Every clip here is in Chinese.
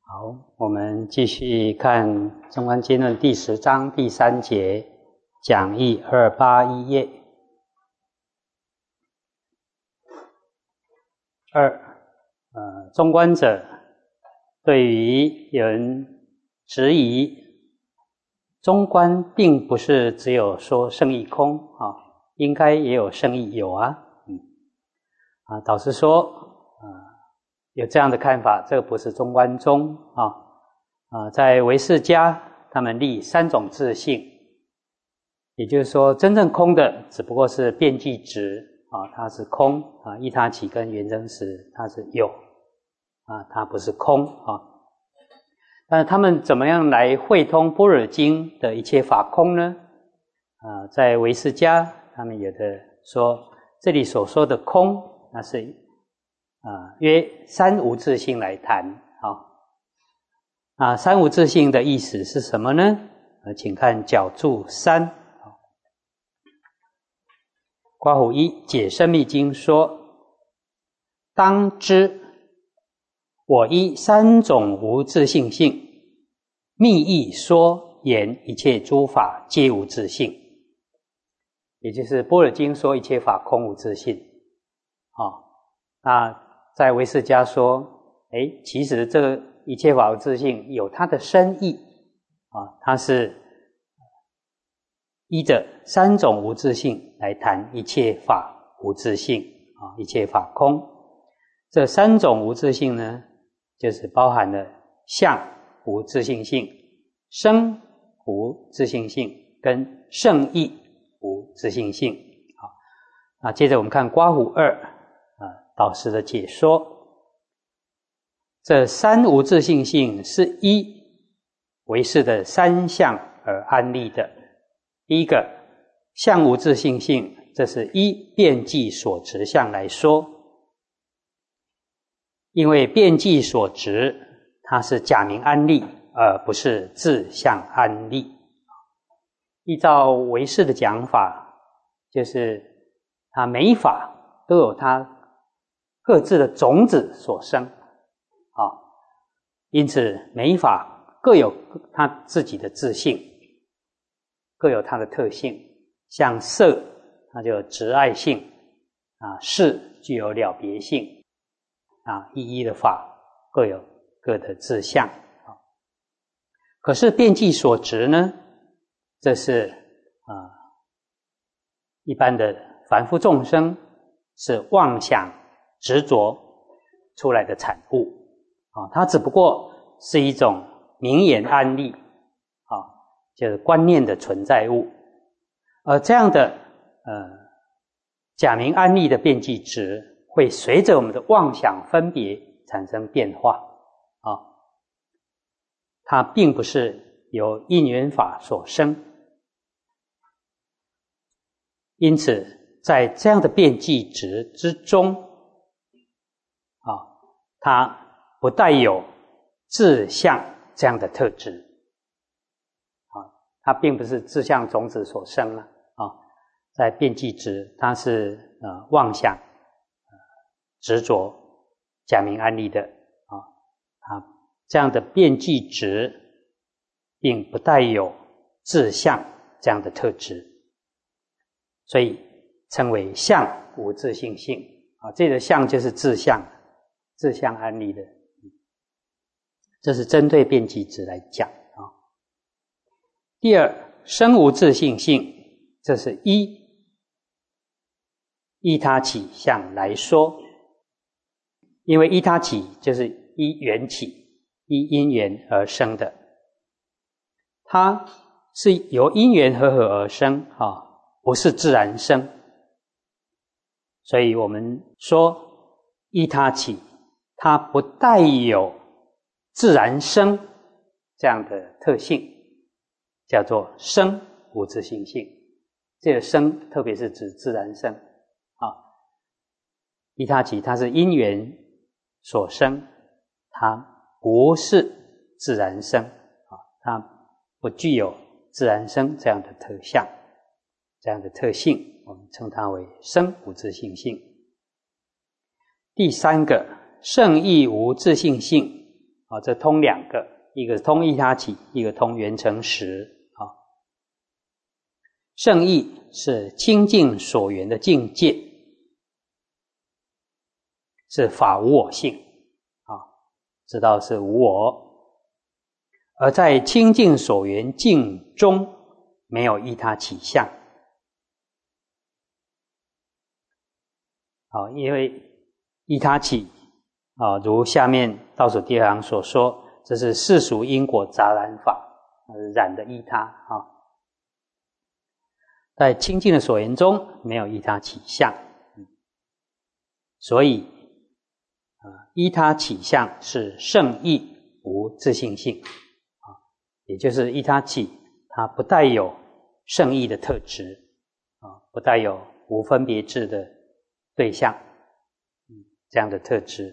好，我们继续看《中观经论》第10章第3节，讲义281页。中观者对于有人质疑，中观并不是只有说圣义空啊，应该也有圣义有啊。导师说，有这样的看法，这个不是中观宗在唯识家他们立3种自性，也就是说真正空的只不过是遍计执它是空依他起跟缘真实它是有它不是空但是他们怎么样来会通般若经的一切法空呢？在唯识家他们有的说，这里所说的空那是约三无自性来谈三无自性的意思是什么呢？请看角注3，括弧1解深密经说，当知我依3种无自性性，密意说言一切诸法皆无自性，也就是般若经说一切法空无自性那在唯识家说，其实这个一切法无自性有它的深意它是依着3种无自性来谈一切法无自性一切法空。这3种无自性呢，就是包含了相无自性性、声无自性性跟圣意无自性性。那接着我们看括弧2导师的解说，这3无自性性是依唯识的3相而安立的。第一个相无自性性，这是依遍计所执相来说，因为遍计所执它是假名安立，而不是自相安立。依照唯识的讲法，就是它每一法都有它各自的种子所生因此每一法各有它自己的自性，各有它的特性。像色它就有执爱性识具有了别性一一的法各有各的自相可是遍计所执呢，这是一般的凡夫众生是妄想执着出来的产物它只不过是一种名言安立就是观念的存在物。而这样的假名安立的遍计执会随着我们的妄想分别产生变化它并不是由因缘法所生。因此在这样的遍计执之中它不带有自相这样的特质它并不是自相种子所生在遍计执它是妄想执着假名安立的这样的遍计执并不带有自相这样的特质，所以称为相无自性性这个相就是自相安立的，这是针对遍计执来讲第二，声无自性性，这是依他起相来说，因为依他起就是依缘起，依因缘而生的，它是由因缘和合而生不是自然生。所以我们说依他起它不带有自然生这样的特性，叫做生无自性性。这个生特别是指自然生依他起它是因缘所生，它不是自然生它不具有自然生这样的特相，这样的特性，我们称它为生无自性性。第3个圣意无自性性， 这通两个，一个通依他起，一个通缘成实。圣意是清净所缘的境界，是法无我性，知道是无我，而在清净所缘境中没有依他起相。因为依他起如下面倒数第二行所说，这是世俗因果杂染法，染的依他在清净的所缘中没有依他起相，所以依他起相是圣意无自性性，也就是依他起它不带有圣意的特质，不带有无分别智的对象，这样的特质。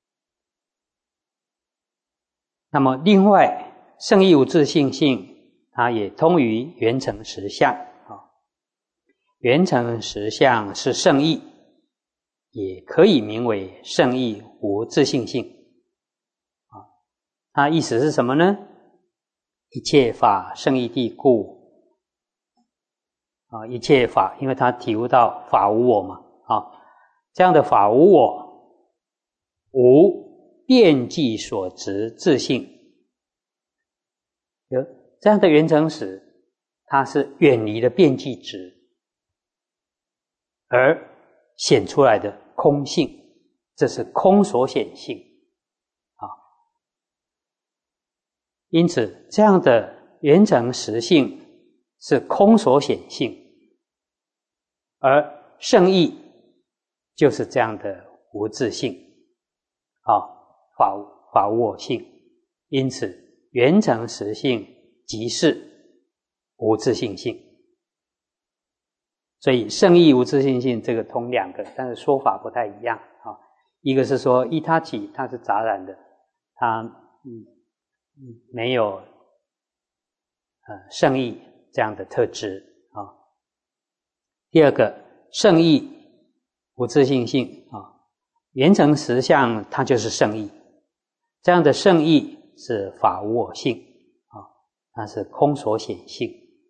那么另外圣意无自性性它也通于缘成实相，缘成实相是圣意，也可以名为圣意无自性性。它意思是什么呢？一切法圣意谛故，一切法，因为它体悟到法无我嘛，这样的法无我，无遍计所执自性，这样的缘成实，它是远离了遍计执而显出来的空性，这是空所显性因此这样的缘成实性是空所显性，而圣意就是这样的无自性法无我性，因此缘成实性即是无自性性。所以圣意无自性性这个通两个，但是说法不太一样一个是说依他起它是杂染的，它没有圣意这样的特质第二个圣意无自性性缘成实相它就是圣意，这样的圣意是法无我性它是空所显性。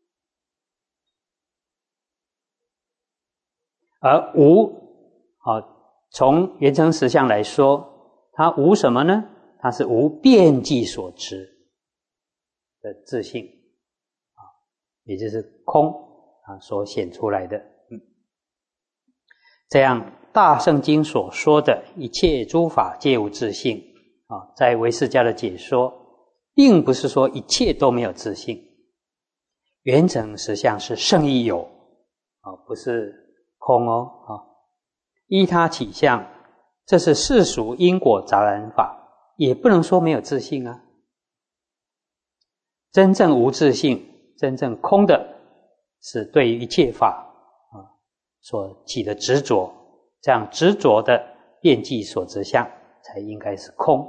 而无从缘成实相来说，它无什么呢？它是无遍计所执的自性也就是空所显出来的这样大圣经所说的一切诸法皆无自性在唯识家的解说，并不是说一切都没有自性，缘成实相是圣意有不是空依他起相，这是世俗因果杂染法，也不能说没有自性真正无自性，真正空的是对于一切法所起的执着，这样执着的遍计所执相才应该是空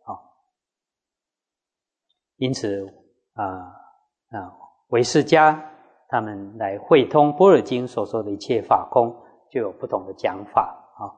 因此唯识家他们来会通般若经所说的一切法空，就有不同的讲法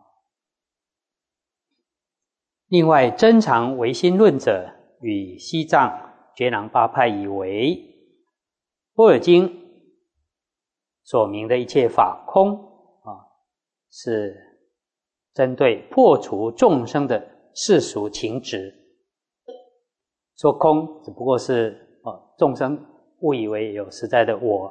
另外真常唯心论者与西藏觉囊八派以为般若经所明的一切法空是针对破除众生的世俗情执，说空只不过是众生误以为有实在的我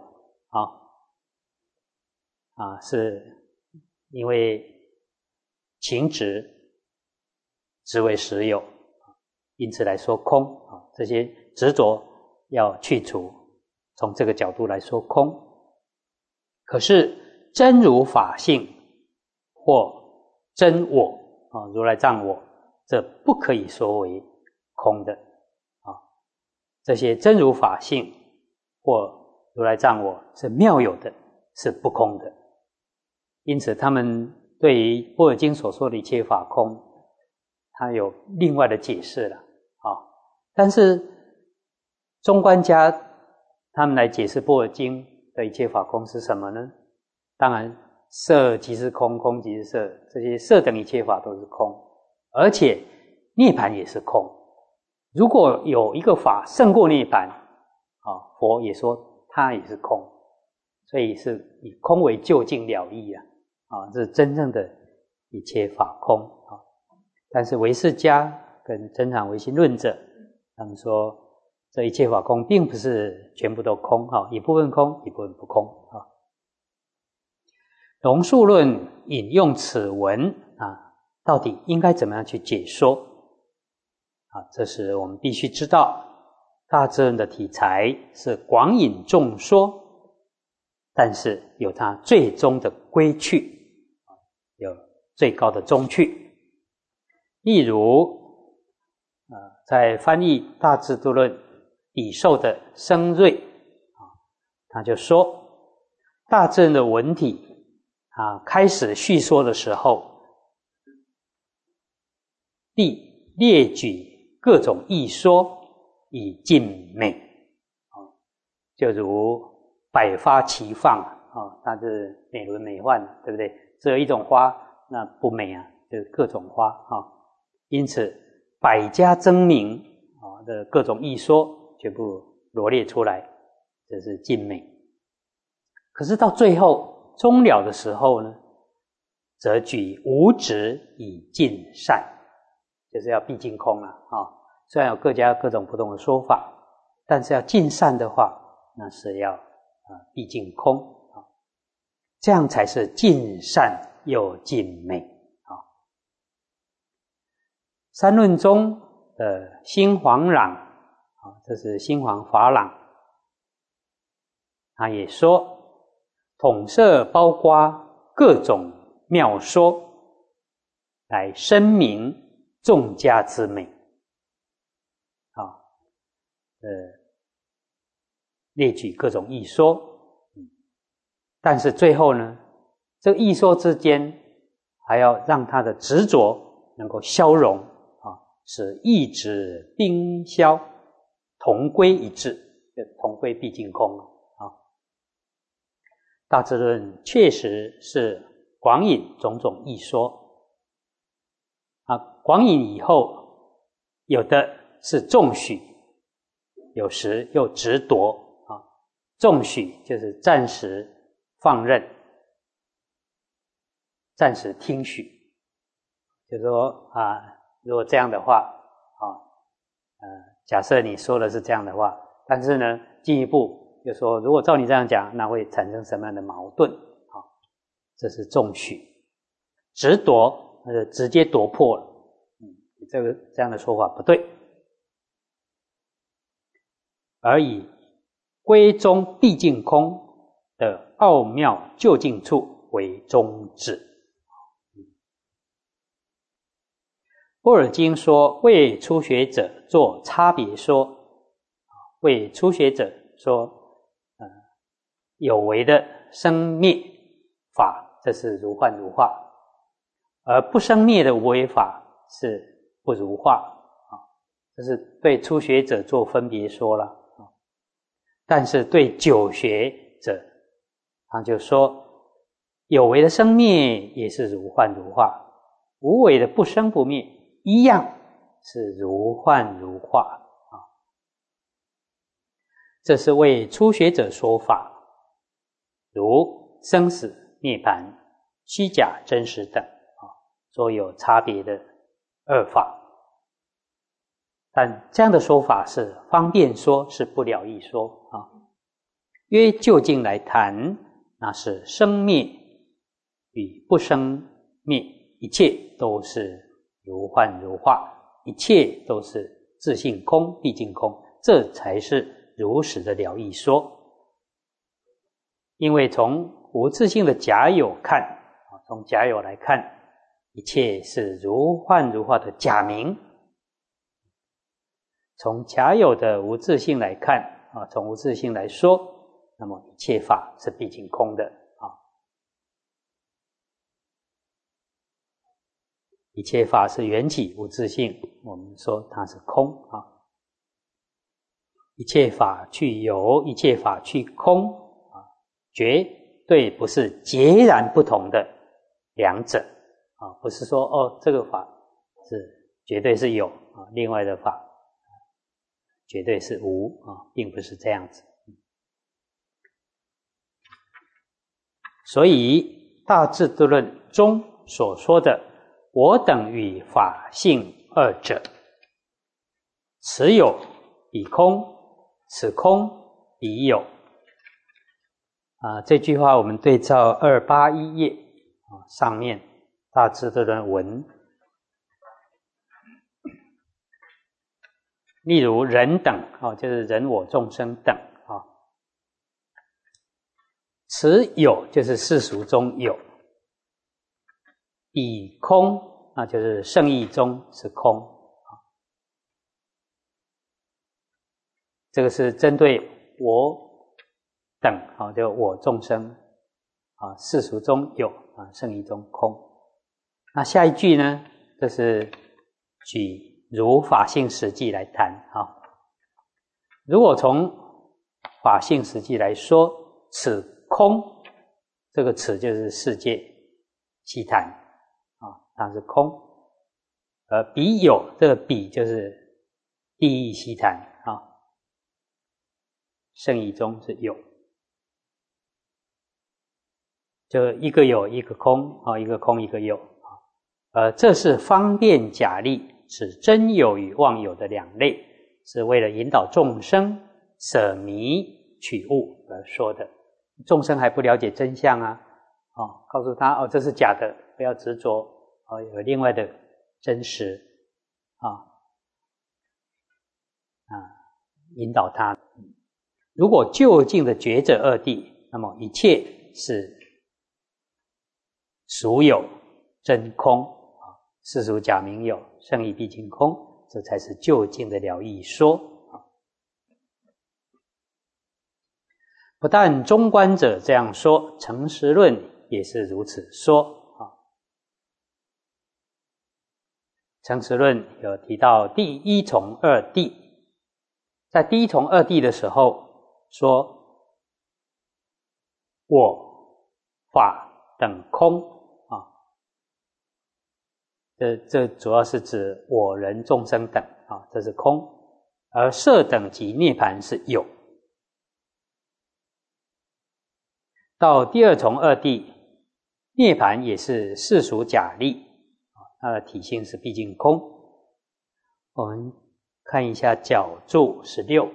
是因为情执执为实有，因此来说空这些执着要去除，从这个角度来说空。可是真如法性或真我如来藏我，这不可以说为空的这些真如法性或如来藏我是妙有的，是不空的。因此他们对于般若经所说的一切法空，他有另外的解释了但是中观家他们来解释般若经的一切法空是什么呢？当然色即是空，空即是色，这些色等一切法都是空，而且涅槃也是空如果有一个法胜过涅槃，佛也说它也是空，所以是以空为究竟了义啊，这是真正的一切法空啊。但是唯识家跟真常唯心论者，他们说这一切法空并不是全部都空啊，一部分空，一部分不空啊。龙树论引用此文到底应该怎么样去解说这是我们必须知道。大智论的题材是广引众说，但是有它最终的归去，有最高的终去。例如在翻译大智度论底受的生瑞他就说，大智论的文体开始叙说的时候，必列举各种义说以尽美就如百花齐放它是美轮美奂，对不对？只有一种花那不美就是各种花因此百家争鸣的各种义说全部罗列出来，这是尽美。可是到最后终了的时候呢，则举无执以尽善，就是要毕竟空了虽然有各家各种不同的说法，但是要尽善的话，那是要毕竟空这样才是尽善又尽美三论中的心黄朗这是心黄法朗，他也说统摄包括各种妙说，来声明众家之美列举各种义说但是最后呢，这个义说之间还要让他的执着能够消融使意执冰消同归一致，同归毕竟空大智论确实是广引种种义说广引以后，有的是重许，有时又执夺重许就是暂时放任，暂时听许，就是说如果这样的话假设你说的是这样的话，但是呢进一步就说如果照你这样讲，那会产生什么样的矛盾这是重许。执夺直接夺破了这样的说法不对，而以归宗毕竟空的奥妙究竟处为宗旨。般若经说为初学者做差别说，为初学者说有为的生灭法，这是如幻如化，而不生灭的无为法是不如化这是对初学者做分别说了但是对久学者他就说有为的生灭也是如幻如化，无为的不生不灭一样是如幻如化这是为初学者说法，如生死涅槃虚假真实等说有差别的二法，但这样的说法是方便说，是不了义说约究竟来谈，那是生灭与不生灭，一切都是如幻如化，一切都是自性空毕竟空，这才是如实的了义说。因为从无自性的假有看从假有来看，一切是如幻如化的假名，从假有的无自性来看从无自性来说，那么一切法是毕竟空的一切法是缘起无自性，我们说它是空一切法去有，一切法去空绝对不是截然不同的两者不是说这个法是绝对是有另外的法绝对是无并不是这样子。所以大智度论中所说的我等与法性二者，此有彼空，此空彼有。这句话我们对照281页上面大智度论文，例如人等就是人我众生等此有就是世俗中有，彼空就是圣义中是空。这个是针对我等就我众生世俗中有圣义中空。那下一句呢，这是举如法性实际来谈如果从法性实际来说，此空这个此就是世界悉谈它是空，而彼有这个彼就是地狱悉谈圣义中是有，就一个有一个空一个空一个有这是方便假立使真有与妄有的两类，是为了引导众生舍迷取悟而说的。众生还不了解真相告诉他这是假的，不要执着有另外的真实引导他。如果究竟的觉者二谛，那么一切是俗有真空世俗假名有，圣义毕竟空，这才是究竟的了义说不但中观者这样说，诚实论也是如此说诚实论有提到第一从二谛，在第一从二谛的时候说我法等空这主要是指我人众生等这是空，而色等及涅槃是有。到第二从二谛，涅槃也是世俗假立它的体性是毕竟空。我们看一下角注16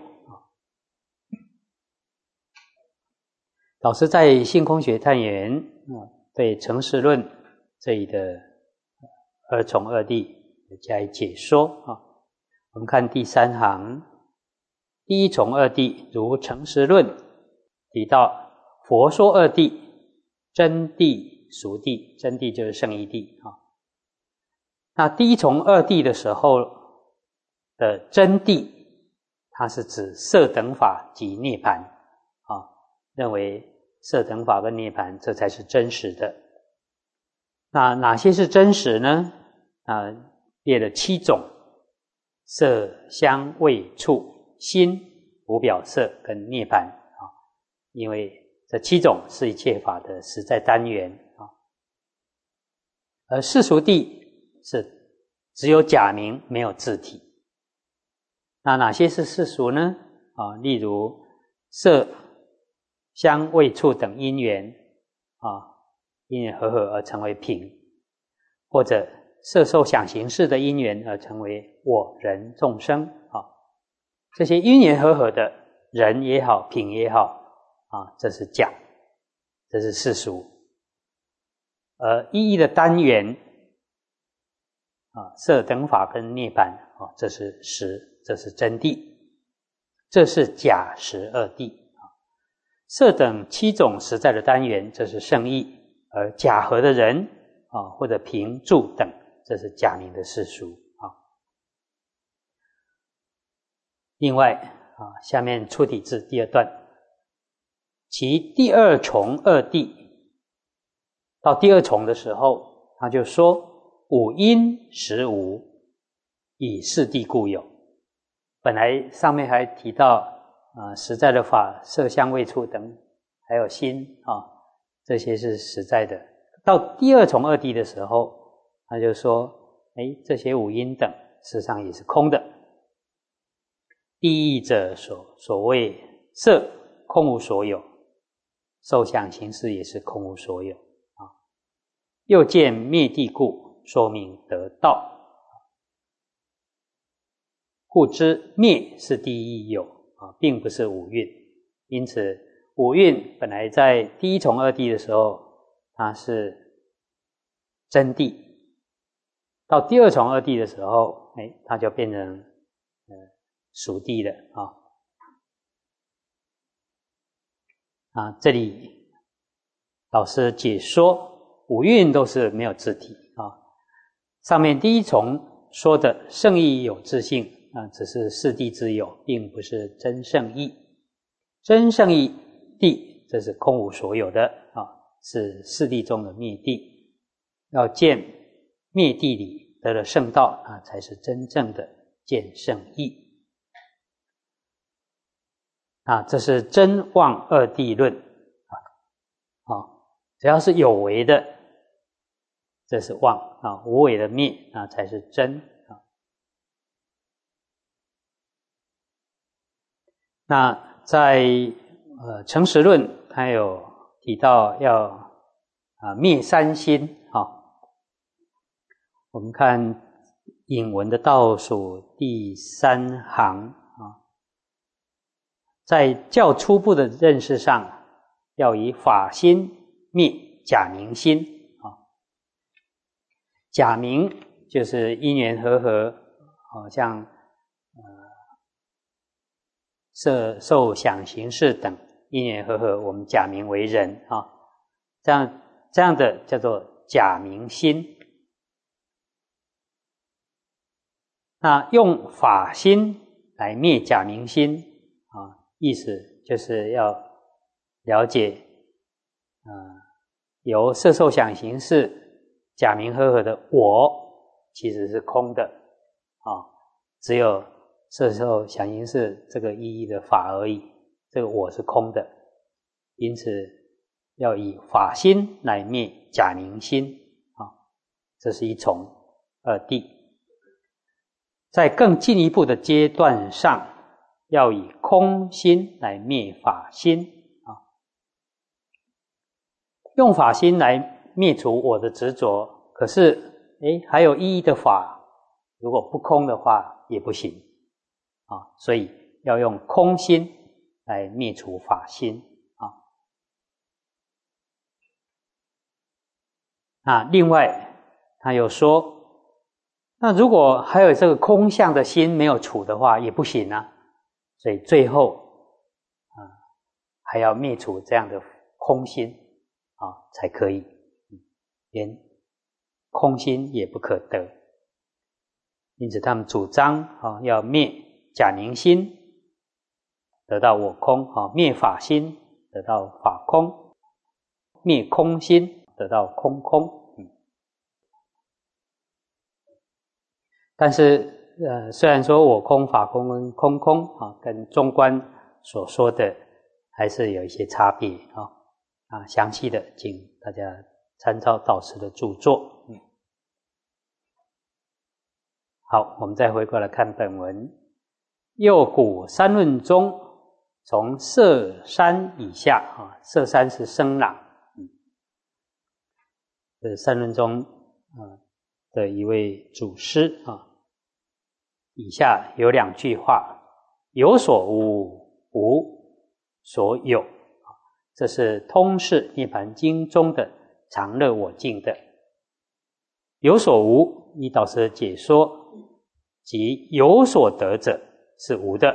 老师在性空学探源对诚实论这里的二从二谛加以解说我们看第3行，第一从二谛如诚实论提到佛说二谛，真谛俗谛，真谛就是圣义谛那第一从二谛的时候的真谛，它是指色等法及涅槃认为色等法跟涅槃这才是真实的。那哪些是真实呢？列了7种：色、香、味、触、心、无表色跟涅槃因为这7种是一切法的实在单元而世俗谛是只有假名没有自体。那哪些是世俗呢？例如色、香、味、触等因缘因缘合合而成为品，或者色受想行识的因缘而成为我人众生这些因缘合合的人也好品也好这是假，这是世俗。而一一的单元色等法跟涅槃这是实，这是真谛，这是假实二谛色等7种实在的单元，这是圣义，而假合的人或者平住等，这是假名的世俗另外下面出体字第2段，其第二从二谛，到第二从的时候，他就说五因实无，以是谛故有。本来上面还提到实在的法，色香味触等，还有心这些是实在的。到第二从二谛的时候，他就说这些五因等事实上也是空的。 第一者所谓色空无所有，受想行识也是空无所有啊。又见灭地故，说明得道。故知灭是第一有啊，并不是五蕴。因此五蕴本来在第一重二谛的时候，它是真谛；到第二重二谛的时候，它就变成属谛了啊。这里老师解说五蕴都是没有自体啊。上面第一重说的圣义有自性啊，只是四谛之有，并不是真圣义。真圣义谛，这是空无所有的啊，是四谛中的灭谛。要见灭谛里得了圣道啊，才是真正的见圣义啊。这是真妄二谛论啊。只要是有为的，这是妄啊；无为的灭啊，才是真啊。那在诚实论，它有提到要灭三心啊。我们看引文的倒数第3行啊，在较初步的认识上，要以法心灭假名心啊。假名就是因缘和合，像受想行识等因缘和合，我们假名为人啊，这样的叫做假名心。那用法心来灭假名心啊，意思就是要了解由色受想行识假名和合的我其实是空的啊，只有色受想行识这个意义的法而已，这个我是空的。因此要以法心来灭假名心啊，这是一重二谛。在更进一步的阶段上，要以空心来灭法心啊。用法心来灭除我的执着，可是还有意义的法，如果不空的话也不行啊。所以要用空心来灭除法心啊。另外他又说，那如果还有这个空相的心没有除的话也不行啊。所以最后还要灭除这样的空心啊才可以，连空心也不可得。因此他们主张要灭假名心得到我空啊，灭法心得到法空，灭空心得到空空。但是虽然说我空法空跟空空跟中观所说的还是有一些差别详细的请大家参照导师的著作。好，我们再回过来看本文。右古三论中，从色山以下色山是声朗这三论中的一位祖师以下有2句话：有所无，无所有。这是通释涅盘经中的常乐我净的。有所无，依导师的解说，即有所得者是无的。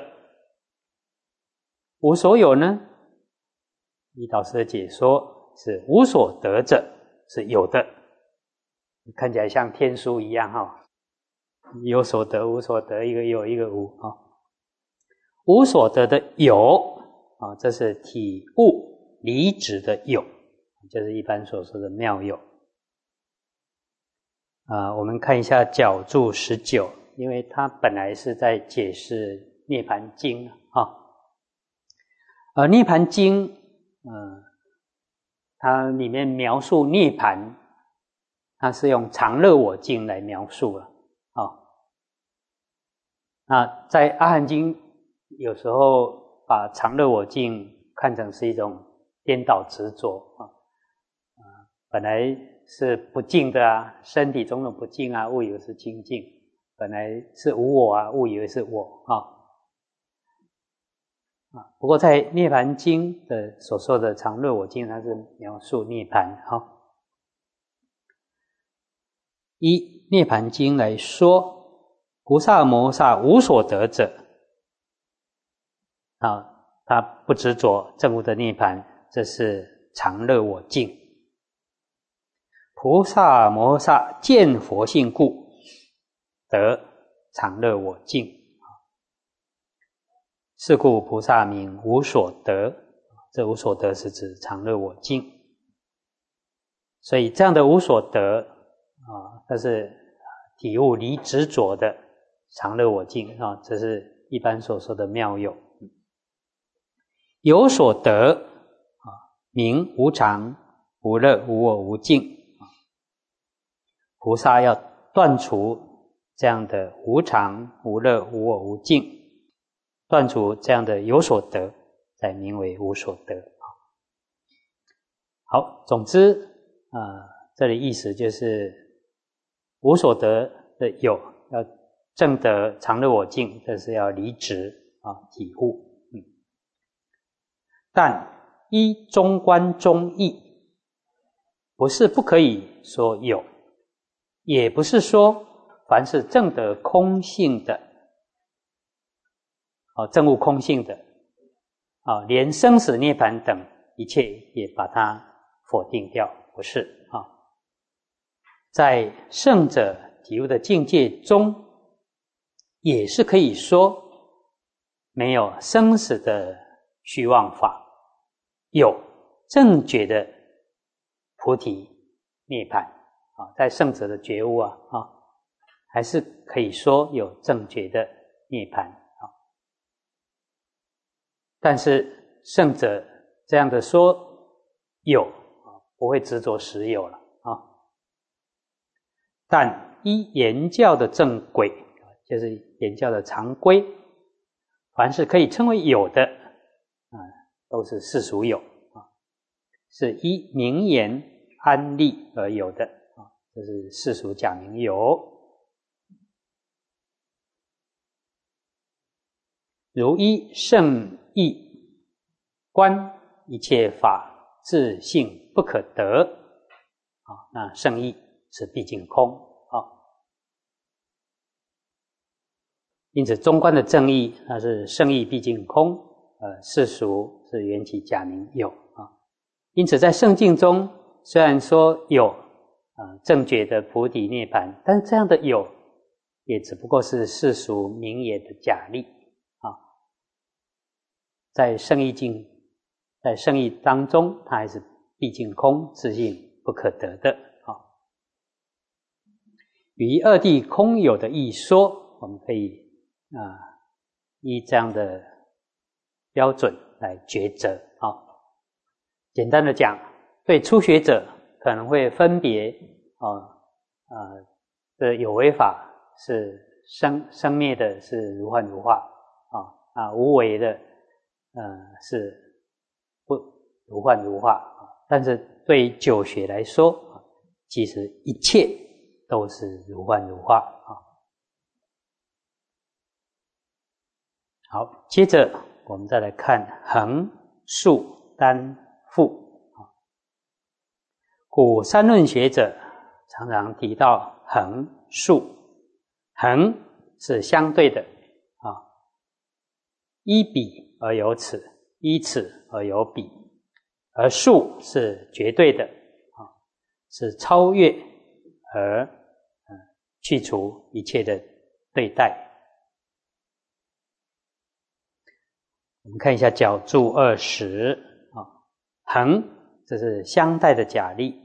无所有呢，依导师的解说是无所得者是有的。看起来像天书一样有所得无所得，一个有一个无无所得的有这是体悟离执的有，就是一般所说的妙有我们看一下角注19，因为它本来是在解释涅盘经涅盘经它里面描述涅盘，它是用常乐我净来描述了那在阿含经有时候把常乐我净看成是一种颠倒执着本来是不净的啊，身体种种不净啊，误以为是清净；本来是无我啊，误以为是我不过在《涅盘经》的所说的常乐我净，它是描述涅盘依《涅盘经》来说，菩萨摩萨无所得者他不执着证悟的涅盘，这是常乐我净。菩萨摩萨见佛性故，得常乐我净。是故菩萨名无所得，这无所得是指常乐我净。所以这样的无所得这是体悟离执着的常乐我净这是一般所说的妙有。有所得名无常无乐无我无净。菩萨要断除这样的无常无乐无我无净，断除这样的有所得，才名为无所得。好，总之这里意思就是无所得的有要证得常乐我净，这是要离执体悟。但依中观中义，不是不可以说有，也不是说凡是证得空性的证悟空性的连生死涅槃等一切也把它否定掉，不是在圣者体悟的境界中，也是可以说没有生死的虚妄法，有正觉的菩提涅槃在圣者的觉悟还是可以说有正觉的涅槃但是圣者这样的说有不会执着实有了但依言教的正轨，就是言教的常规，凡是可以称为有的都是世俗有是依名言安立而有的这是世俗假名有。如依圣义观一切法自性不可得那圣义是毕竟空因此中观的正义那是圣义毕竟空世俗是缘起假名有因此在圣境中虽然说有正觉的菩提涅槃，但是这样的有也只不过是世俗名言的假立在圣义境，在圣义当中，它还是毕竟空，自性不可得的于二谛空有的一说，我们可以依这样的标准来抉择简单的讲，对初学者可能会分别这有为法是生灭的，是如幻如化无为的是不如幻如化但是对久学来说其实一切都是如幻如化好，接着我们再来看恒数单复古三论学者常常提到恒数，恒是相对的依彼而有此，依此而有彼，而数是绝对的是超越而去除一切的对待。我们看一下角注20恒这是相待的假立，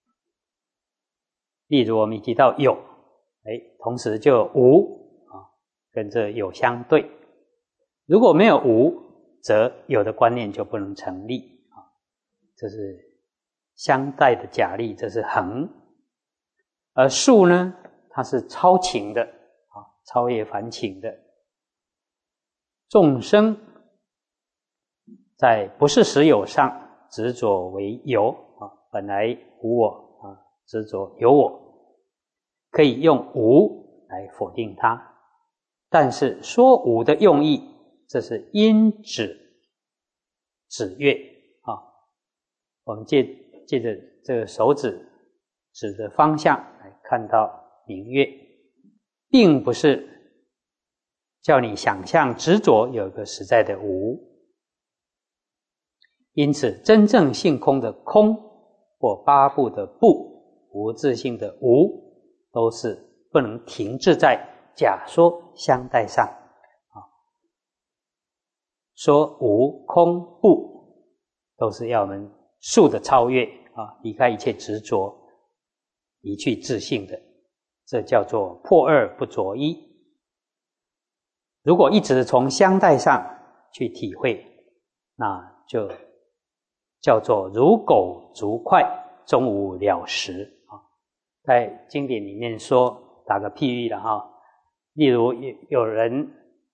例如我们提到有同时就有无跟这有相对，如果没有无，则有的观念就不能成立这是相待的假立，这是恒。而数呢，它是超情的超越凡情的， 众生在不是实有上执着为有啊，本来无我啊，执着有我，可以用无来否定它。但是说无的用意，这是因指月啊。我们借着这个手指指的方向来看到明月，并不是叫你想象执着有一个实在的无。因此真正性空的空或八部的部，无自性的无，都是不能停滞在假说相待上说无空不，都是要我们速的超越离开一切执着，离去自性的，这叫做破二不着一。如果一直从相待上去体会，那就叫做如狗逐快，终无了时在经典里面说，打个譬喻了例如有人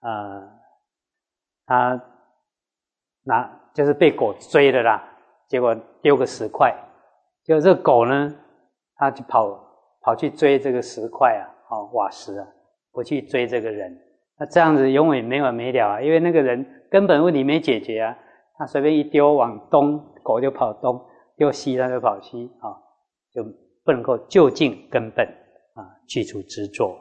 他就是被狗追了啦，结果丢个10块，结果这个狗呢，他就跑去追这个10块瓦石不去追这个人。那这样子永远没完没了因为那个人根本问题没解决他随便一丢往东，狗就跑东；丢西，它就跑西就不能够就近根本去除执着。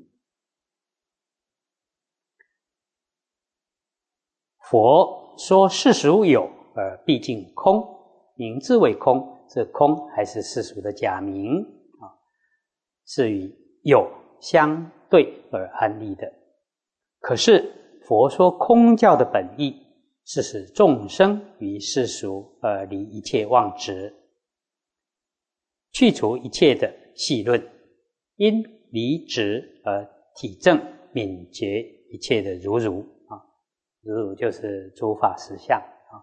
佛说世俗有而毕竟空，名之为空，这空还是世俗的假名是与有相对而安立的。可是佛说空教的本意是使众生于世俗而离一切妄执，去除一切的戏论，因离执而体证泯绝一切的如如就是诸法实相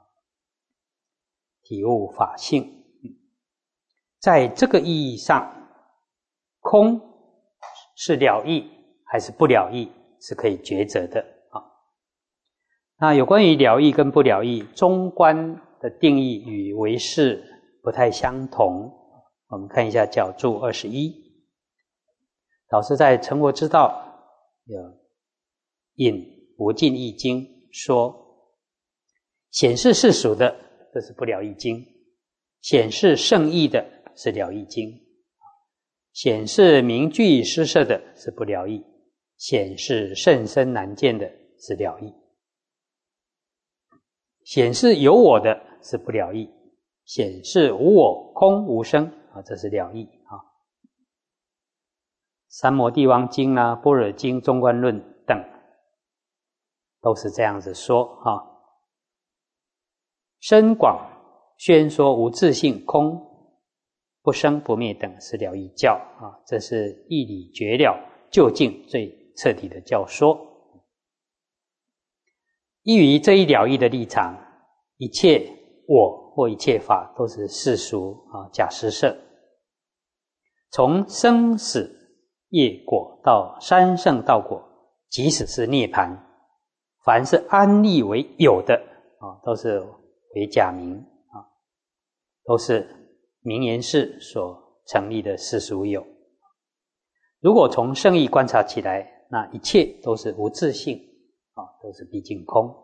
体悟法性。在这个意义上，空是了义还是不了义是可以抉择的那有关于了义跟不了义，中观的定义与唯识不太相同。我们看一下角注21，老师在成佛之道有引无尽义经说，显示世俗的这是不了义经，显示圣义的是了义经，显示名具施设的是不了义，显示甚深难见的是了义，显示有我的是不了义，显示无我空无生这是了义三摩地王经般若经、中观论等都是这样子说深广宣说无自性空不生不灭等是了义教这是义理绝了究竟最彻底的教说。依于这一了义的立场，一切我或一切法都是世俗假施设，从生死业果到三圣道果，即使是涅槃，凡是安立为有的都是为假名都是名言释所成立的世俗有。如果从圣义观察起来，那一切都是无自性都是毕竟空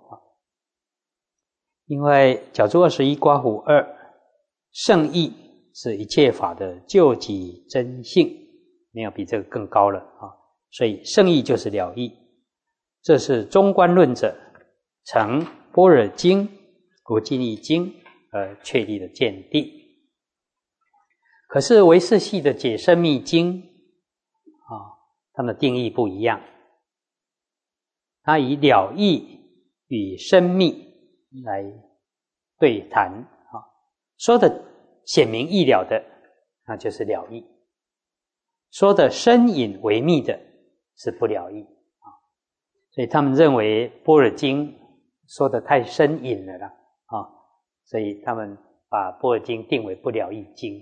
因为角注21括弧2，圣义是一切法的究极真性，没有比这个更高了所以圣义就是了义，这是中观论者成般若经、无尽义经而确立的见地。可是唯识系的解深密经他们的定义不一样，他以了义与深密来对谈说的显明易了的那就是了义，说的深隐为密的是不了义所以他们认为般若经说的太深隐了啦所以他们把般若经定为不了义经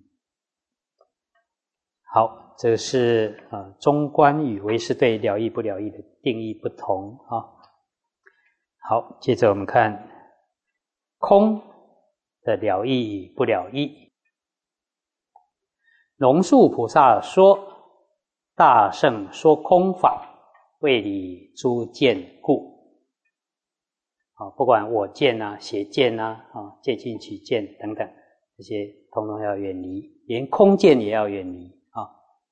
好，这是中观与唯识对了义不了义的定义不同好，接着我们看空的了义与不了义。龙树菩萨说：大圣说空法，为理诸见故。不管我见啊、邪见啊、借境取见等等，这些统统要远离，连空见也要远离啊。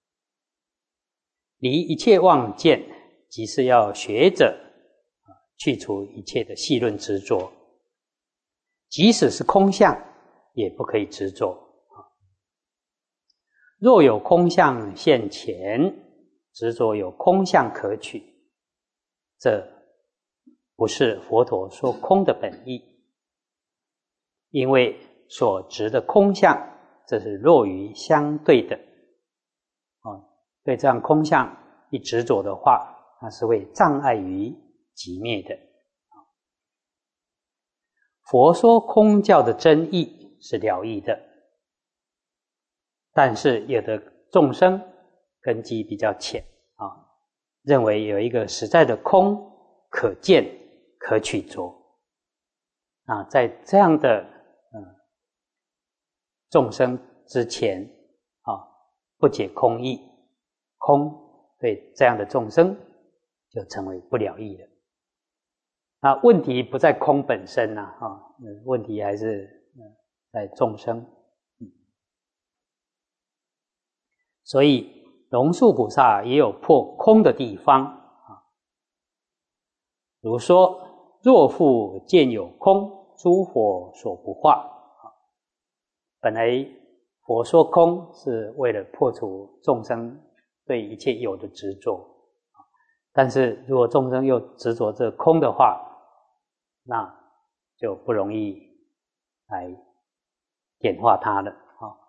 离一切妄见，即是要学者去除一切的细论执着，即使是空相，也不可以执着。若有空相现前，执着有空相可取，这不是佛陀说空的本意。因为所执的空相，这是弱于相对的。对这样空相一执着的话，那是会障碍于寂灭的。佛说空教的真义是了义的，但是有的众生根基比较浅认为有一个实在的空可见可取着在这样的众生之前不解空义，空对这样的众生就成为不了义了。那问题不在空本身问题还是在众生。所以龙树菩萨也有破空的地方如说：若复见有空，诸佛所不化。本来佛说空是为了破除众生对一切有的执着，但是如果众生又执着这空的话，那就不容易来点化它了。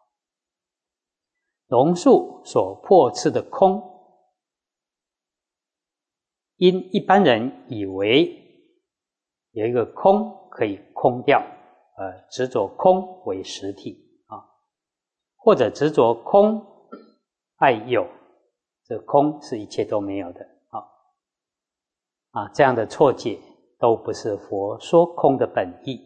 龙树所破斥的空，因一般人以为有一个空可以空掉，执着空为实体或者执着空爱有，这空是一切都没有的这样的错解都不是佛说空的本意。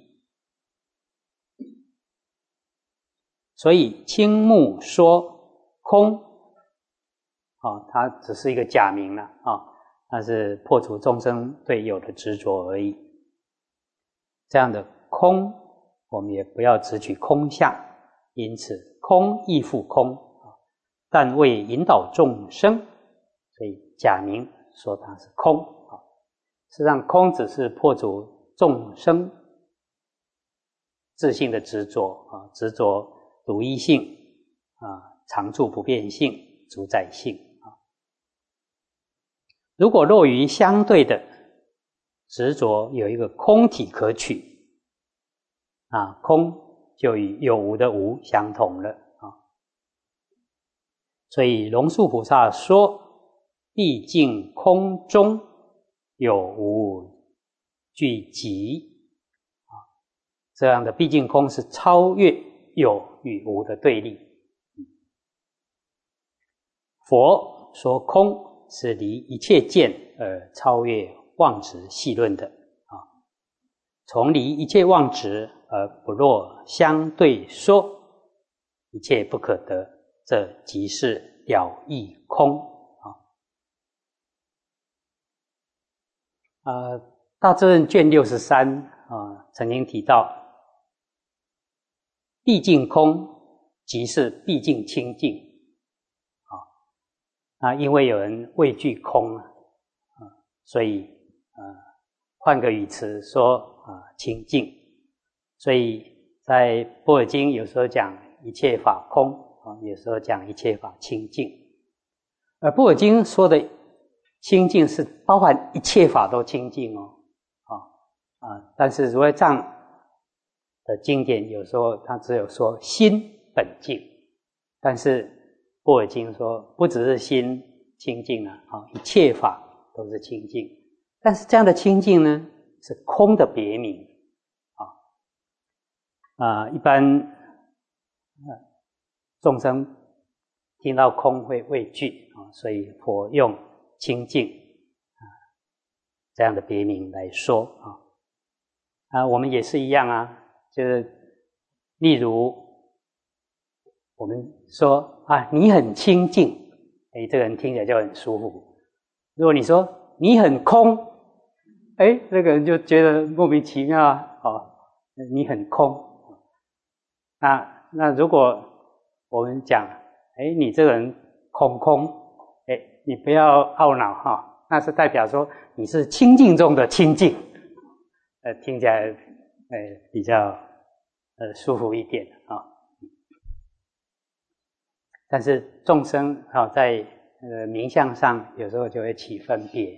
所以青木说空它只是一个假名了它是破除众生对有的执着而已。这样的空我们也不要只取空相，因此空亦复空但为引导众生，所以假名说它是空实际上空只是破除众生自性的执着执着独一性常住不变性、主宰性如果落于相对的执着有一个空体可取空就与有无的无相同了所以龙树菩萨说：毕竟空中有无俱集这样的毕竟空是超越有与无的对立。佛说空是离一切见而超越妄执细论的从离一切妄执而不落相对说，一切不可得，这即是了义空大智论卷63曾经提到，毕竟空即是毕竟清净因为有人畏惧空所以换个语词说清净。所以在般若经有时候讲一切法空有时候讲一切法清净。而般若经说的清净是包含一切法都清净但是如来藏的经典有时候它只有说心本净，但是般若经说不只是心清净一切法都是清净。但是这样的清净呢，是空的别名一般众生听到空会畏惧所以佛用清净这样的别名来说我们也是一样啊，就是例如我们说你很清净，这个人听起来就很舒服。如果你说你很空，那个人就觉得莫名其妙啊，你很空。那如果我们讲你这个人空，你不要懊恼那是代表说你是清净中的清净，听起来比较舒服一点但是众生在名相上有时候就会起分别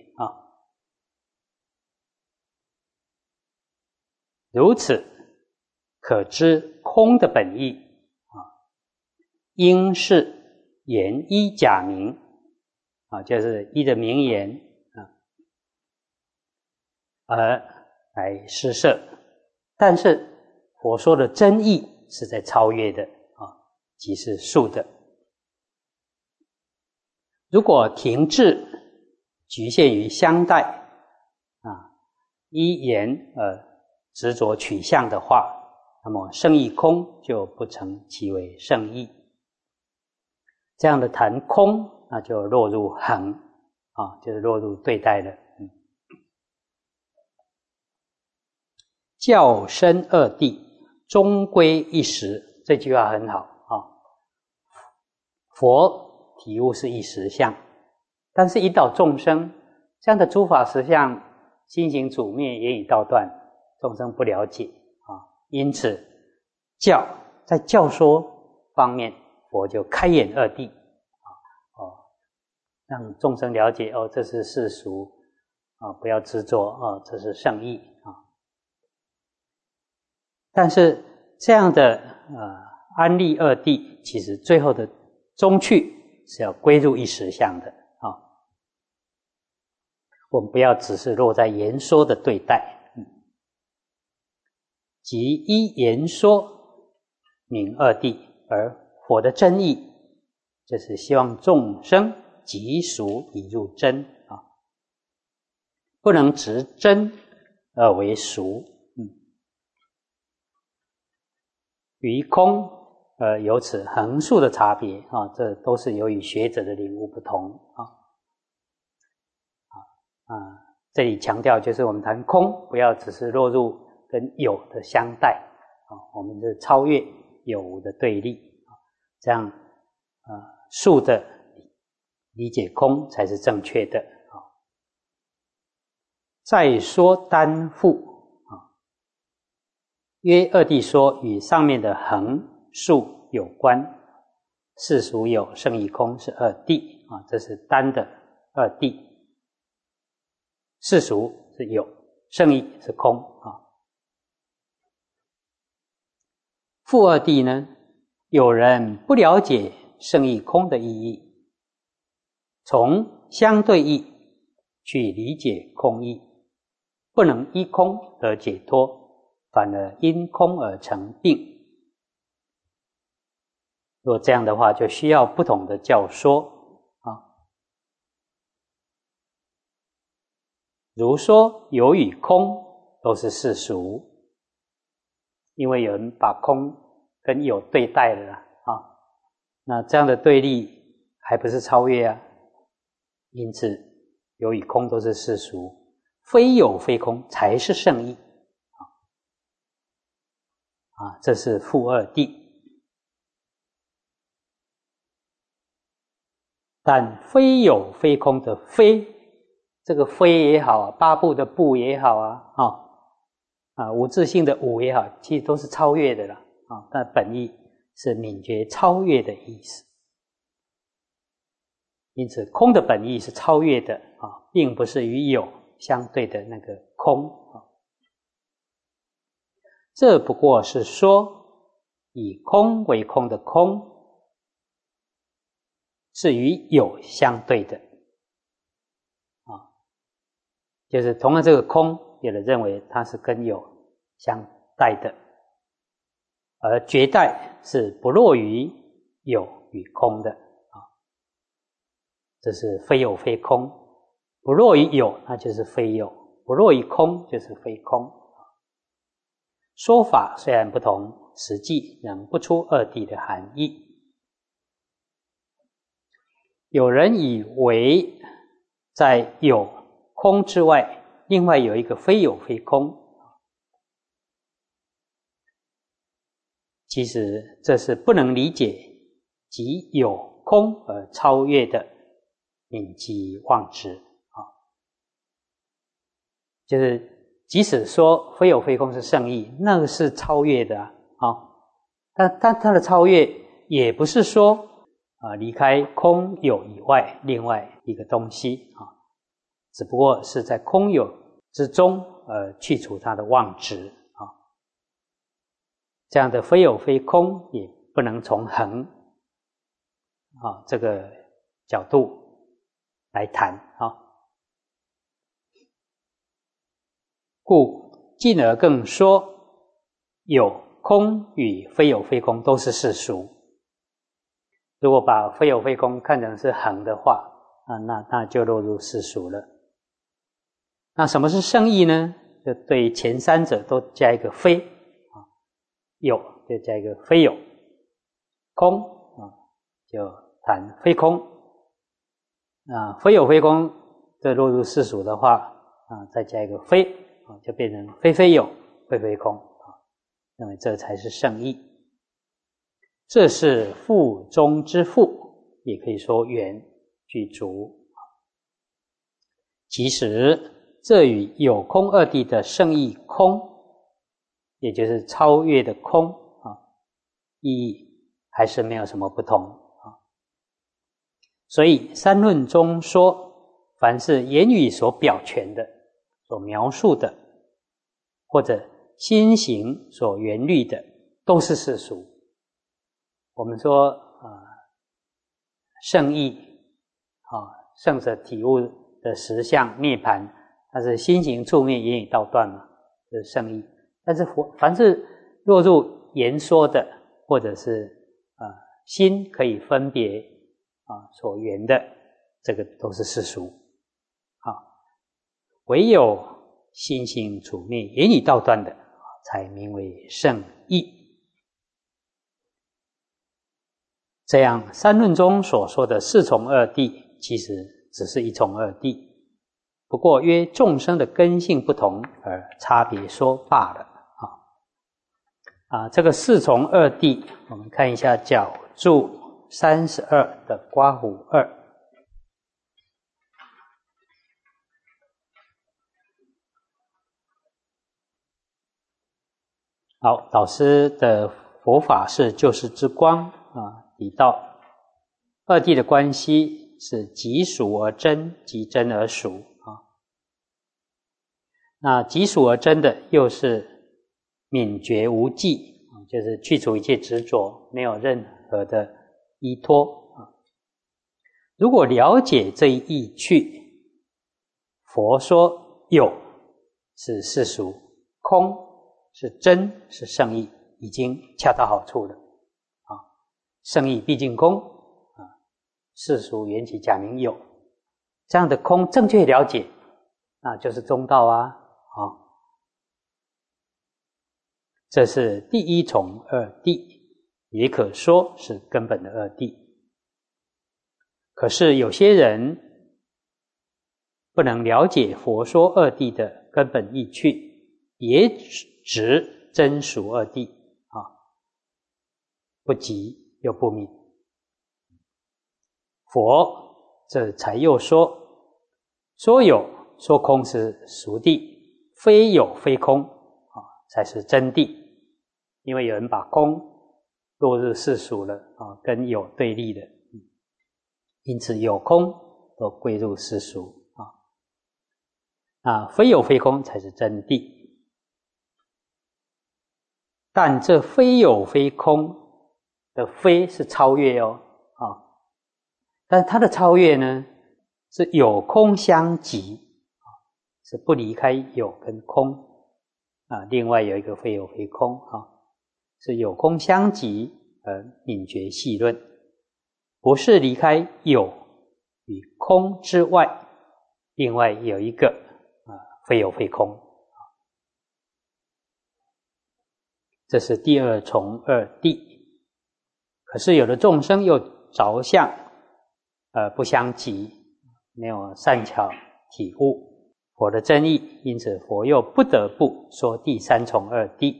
如此可知空的本意应是言依假名就是依着名言而来施设，但是佛说的真意是在超越的即是数的。如果停滞局限于相待依言执着取向的话，那么圣义空就不成其为圣义。这样的谈空，那就落入恒就是落入对待了。较深二谛，终归一时，这句话很好佛体悟是一时相，但是引导众生，这样的诸法实相心行主灭，言语道断，众生不了解因此在教说方面，佛就开演二谛让众生了解这是世俗不要执着这是圣义但是这样的安立二谛，其实最后的终去是要归入一实相的我们不要只是落在言说的对待即依言说名二谛，而佛的真意就是希望众生即俗以入真不能执真而为俗于空有此横竖的差别这都是由于学者的领悟不同这里强调就是我们谈空，不要只是落入跟有的相待我们是超越有无的对立这样竖的理解空才是正确的再说单复约二谛说与上面的横竖有关，世俗有，圣义空是二谛这是单的二谛，世俗是有，圣义是空复二谛呢，有人不了解圣义空的意义，从相对义去理解空义，不能依空得解脱，反而因空而成病。若这样的话，就需要不同的教说如说有与空都是世俗，因为有人把空跟有对待了那这样的对立还不是超越因此有与空都是世俗，非有非空才是圣义这是复二谛。但非有非空的非，这个非也好八部的部也好无自性的无也好，其实都是超越的了但本意是泯绝超越的意思。因此空的本意是超越的并不是与有相对的那个空这不过是说以空为空的空是与有相对的就是同样这个空，有人认为它是跟有相待的，而绝代是不落于有与空的这是非有非空，不落于有那就是非有，不落于空就是非空说法虽然不同，实际仍不出二谛的含义。有人以为在有空之外，另外有一个非有非空，其实这是不能理解即有空而超越的泯极妄执就是即使说非有非空是圣义，那个是超越的但它的超越也不是说离开空有以外另外一个东西只不过是在空有之中去除它的妄执这样的非有非空也不能从恒这个角度来谈故进而更说有空与非有非空都是世俗。如果把非有非空看成是恒的话那就落入世俗了。那什么是圣义呢？就对前三者都加一个非有就加一个非有，空就谈非空非有非空的落入世俗的话再加一个非就变成非非有非非空认为这才是圣义。这是父中之父，也可以说缘具足。其实这与有空二谛的圣义空，也就是超越的空意义还是没有什么不同所以三论中说，凡是言语所表全的、所描述的，或者心行所缘虑的，都是世俗。我们说圣义圣者体悟的实相涅槃，它是心行处灭言语道断嘛，这是圣义。但是凡是落入言说的，或者是心可以分别所缘的，这个都是世俗唯有心行处灭言语道断的才名为圣义。这样三论中所说的四重二谛，其实只是一重二谛，不过约众生的根性不同而差别说罢了这个四重二谛，我们看一下角注32的刮胡2。好，导师的佛法是救世之光提到二谛的关系是即属而真，即真而属那即属而真的又是泯绝无记就是去除一切执着，没有任何的依托如果了解这一义趣，佛说有是世俗，空是真，是圣义，已经恰到好处了圣义毕竟空世俗缘起假名有，这样的空正确了解，那就是中道这是第一重二谛，也可说是根本的二谛。可是有些人不能了解佛说二谛的根本意趣，也执真属二谛不及又不明。佛这才又说有说空是俗谛，非有非空才是真谛。因为有人把空落入世俗了跟有对立的因此有空都归入世俗非有非空才是真谛。但这非有非空的非是超越但是它的超越呢是有空相即是不离开有跟空另外有一个非有非空是有空相即而泯绝细论，不是离开有与空之外，另外有一个非有非空这是第二从二谛。可是有的众生又着相不相及，没有善巧体悟佛的真意，因此佛又不得不说第三从二谛。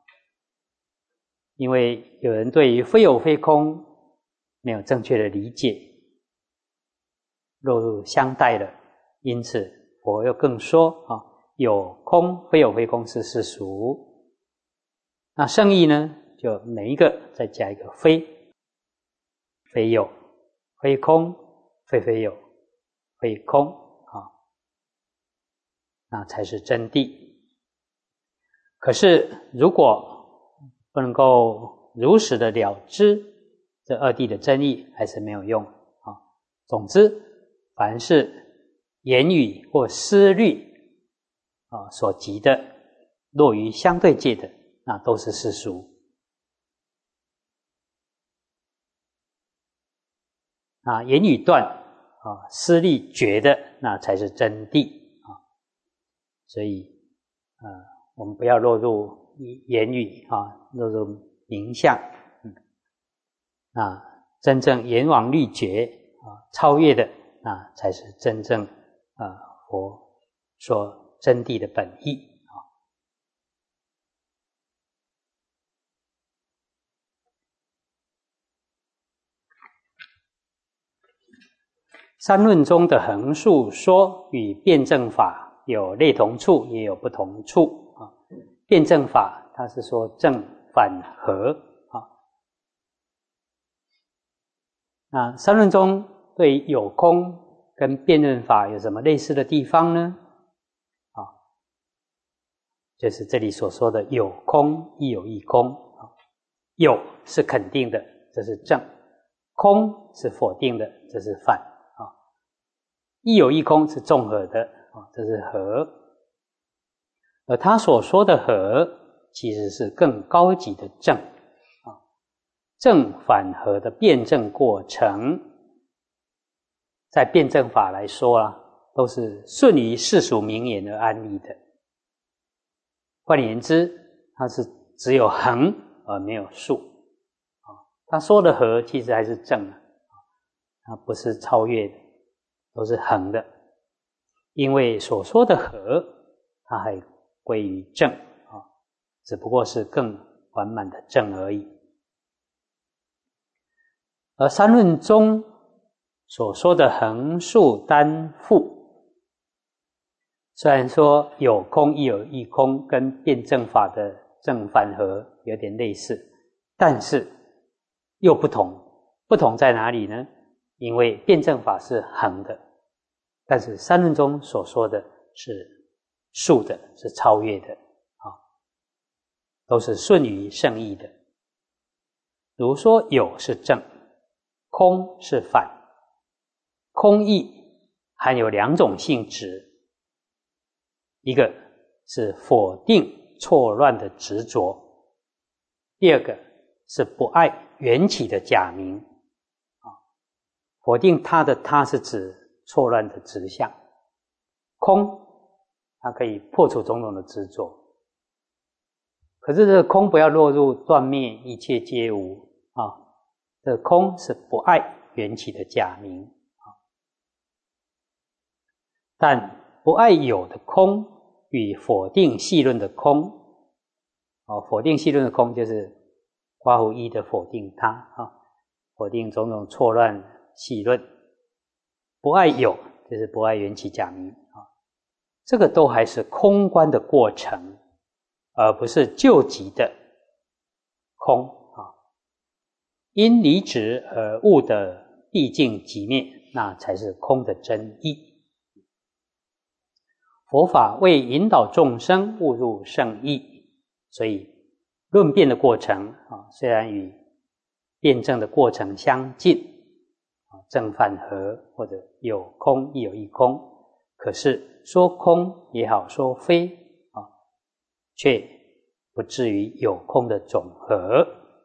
因为有人对于非有非空没有正确的理解，落入相待了，因此佛又更说有空非有非空是世俗。那圣义呢，就每一个再加一个非，非有非空非非有非空那才是真谛。可是如果不能够如实的了知这二谛的真义，还是没有用总之凡是言语或思虑所及的落于相对界的，那都是世俗。言语断思虑绝的，那才是真谛所以我们不要落入言语落入名相真正言往虑绝超越的，那才是真正佛说真谛的本意三论中的横竖说与辩证法有类同处，也有不同处辩证法它是说正反合那三论中对有空跟辩证法有什么类似的地方呢？就是这里所说的有空亦有亦空有是肯定的，这是正；空是否定的，这是反亦有亦空是综合的这是合。而他所说的合其实是更高级的正正反合的辩证过程，在辩证法来说都是顺于世俗名言而安立的。换言之，它是只有横而没有竖他说的合其实还是正它不是超越的，都是横的。因为所说的合它还归于正只不过是更完满的正而已。而三论中所说的横竖单复，虽然说有空亦有亦空，跟辩证法的正反合有点类似，但是又不同。不同在哪里呢？因为辩证法是横的，但是三论中所说的是竖的，是超越的都是顺于圣意的。如说有是正，空是反。空义含有两种性质，一个是否定错乱的执着，第二个是不爱缘起的假名否定它的它是指错乱的执相，空它可以破除种种的执着。可是这个空不要落入断灭一切皆无这个空是不爱缘起的假名但不爱有的空与否定细论的空否定细论的空就是刮胡一的否定它否定种种错乱细论。不爱有就是不爱缘起假名这个都还是空观的过程，而不是究极的空因离执而悟的毕竟即灭，那才是空的真义。佛法为引导众生悟入圣义，所以论辩的过程虽然与辩证的过程相近正反合或者有空亦有亦空，可是说空也好，说非却不至于有空的总和。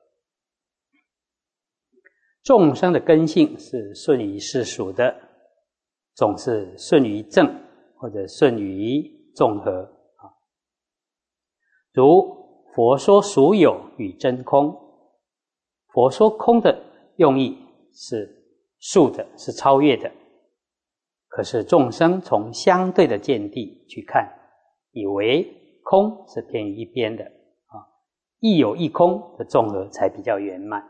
众生的根性是顺于世俗的，总是顺于正或者顺于综合如佛说属有与真空，佛说空的用意是速的，是超越的。可是众生从相对的见地去看，以为空是偏于一边的亦有亦空的综合才比较圆满。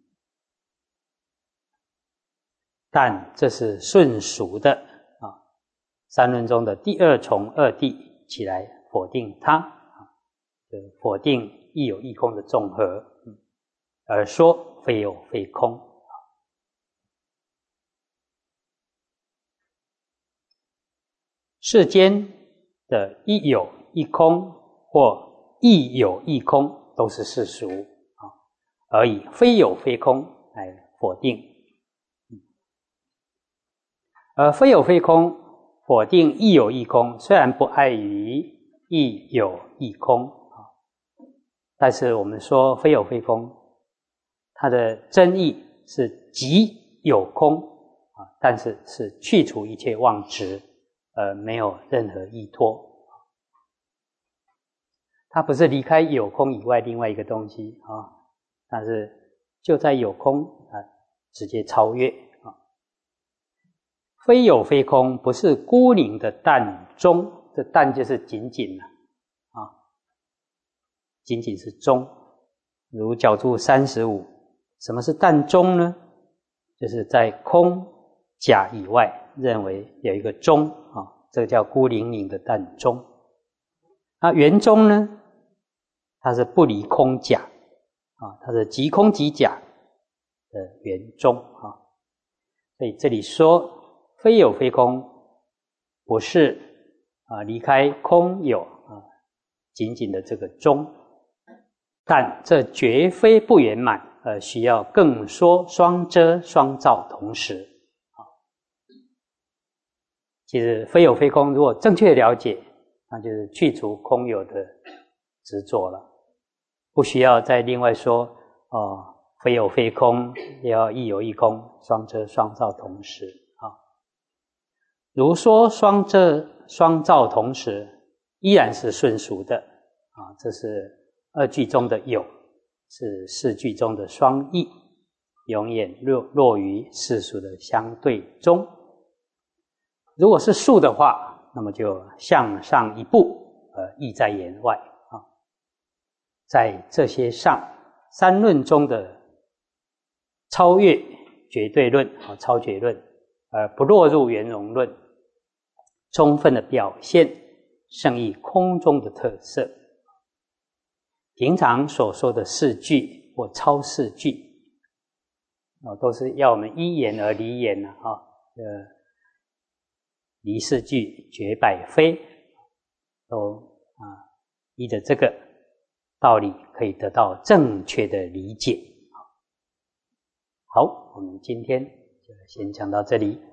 但这是顺俗的三论中的第二重二谛起来否定它，否定亦有亦空的综合，而说非有非空。世间的一有一空或亦有亦空都是世俗而以非有非空来否定。而非有非空否定亦有亦空，虽然不碍于亦有亦空但是我们说非有非空，它的真义是即有空但是是去除一切妄执，没有任何依托。它不是离开有空以外另外一个东西但是就在有空直接超越非有非空不是孤零的但中，这但就是仅仅仅仅是中。如角注35，什么是但中呢？就是在空假以外认为有一个中这个叫孤零零的但中。那圆中呢，它是不离空假它是即空即假的圆中所以这里说非有非空不是离开空有仅仅的这个中，但这绝非不圆满，需要更说双遮双照同时其实非有非空如果正确了解，那就是去除空有的执着了，不需要再另外说非有非空，也要亦有亦空，双遮双照同时如说双遮双照同时，依然是顺俗的这是二句中的有，是四句中的双义，永远落于世俗的相对中。如果是数的话，那么就向上一步，意在言外在这些上三论中的超越绝对论超绝论，而不落入圆融论，充分的表现圣义空中的特色。平常所说的四句或超四句都是要我们依言而离言离四句绝百非，都依着这个道理可以得到正确的理解。好，我们今天就先讲到这里。